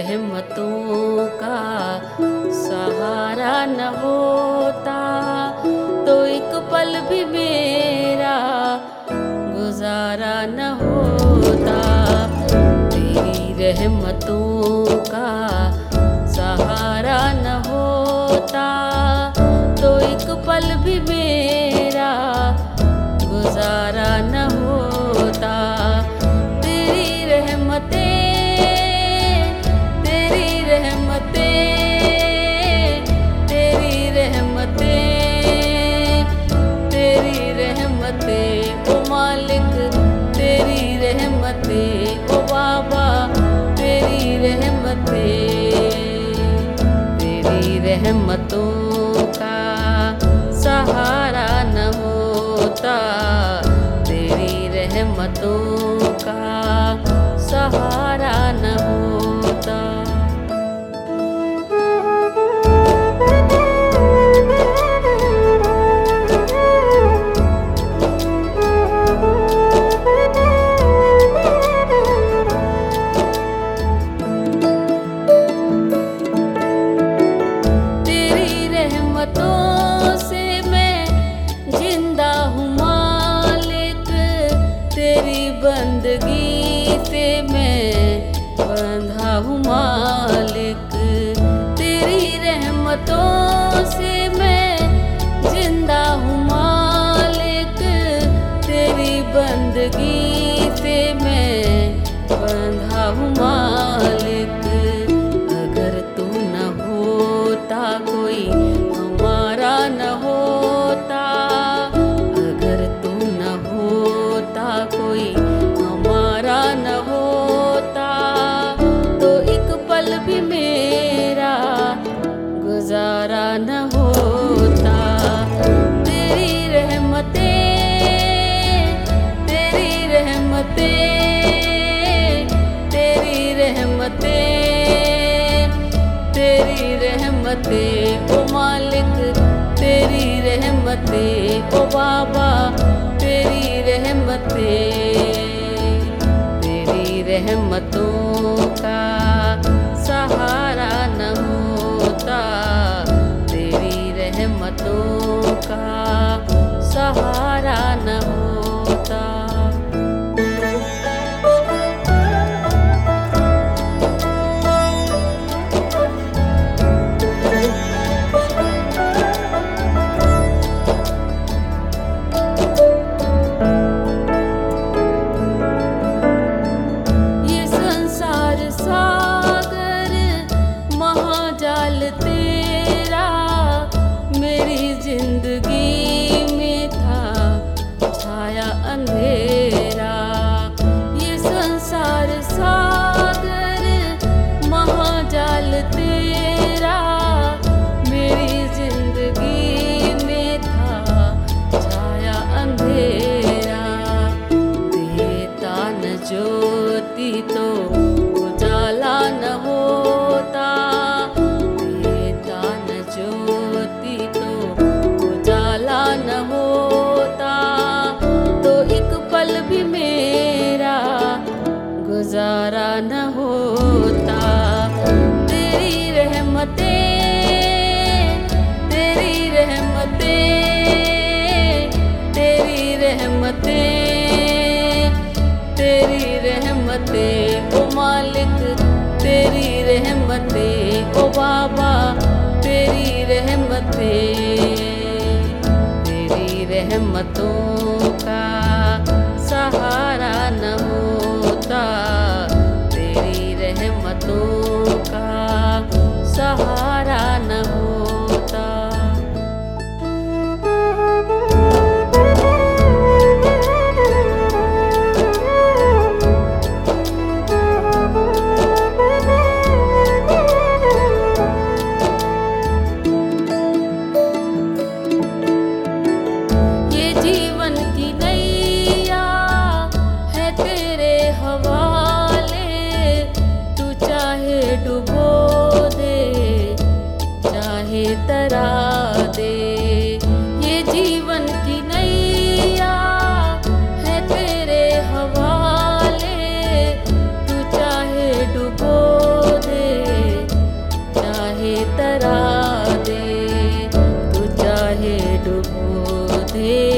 रहमतों का सहारा न होता तो एक पल भी मेरा गुजारा न होता। तेरी रहमतों का सहारा न होता तो एक पल भी मेरा गुजारा न होता। तेरी रहमतें ओ मालिक तेरी रहमतें, ओ बाबा तेरी रहमतें। तेरी रहमतों का सहारा न होता, तेरी रहमतों का सहारा न होता। बंदगी से मैं बंधा हूँ मालिक, तेरी रहमतों से मैं जिंदा हूँ मालिक। तेरी बंदगी से मैं बंधा हूँ मालिक। अगर तू न होता कोई हमारा न होता, अगर तू न होता कोई न होता तो एक पल भी मेरा गुजारा न होता। तेरी रहमतें, तेरी रहमतें, तेरी रहमतें, तेरी रहमतें, ओ मालिक तेरी रहमतें, ओ बाबा तेरी रहमतें। रहमतों का सहारा न होता, तेरी रहमतों का सहारा न होता। तेरा मेरी जिंदगी में था छाया अंधेरा, ये संसार सागर महाजाल तेरा मेरी जिंदगी में था छाया अंधेरा। देता न ज्योति तो उजाला न होता, ज्योति तो उजाला न होता तो एक पल भी मेरा गुजारा न होता। तेरी रहमतें, तेरी रहमतें, तेरी रहमतें, तेरी रहमतें, ओ मालिक तेरी रहमतें, ओ बाबा तेरी रहमतें। तेरी रहमतों का सहारा न होता, तेरी रहमतों का सहारा न होता। जीवन की नई थे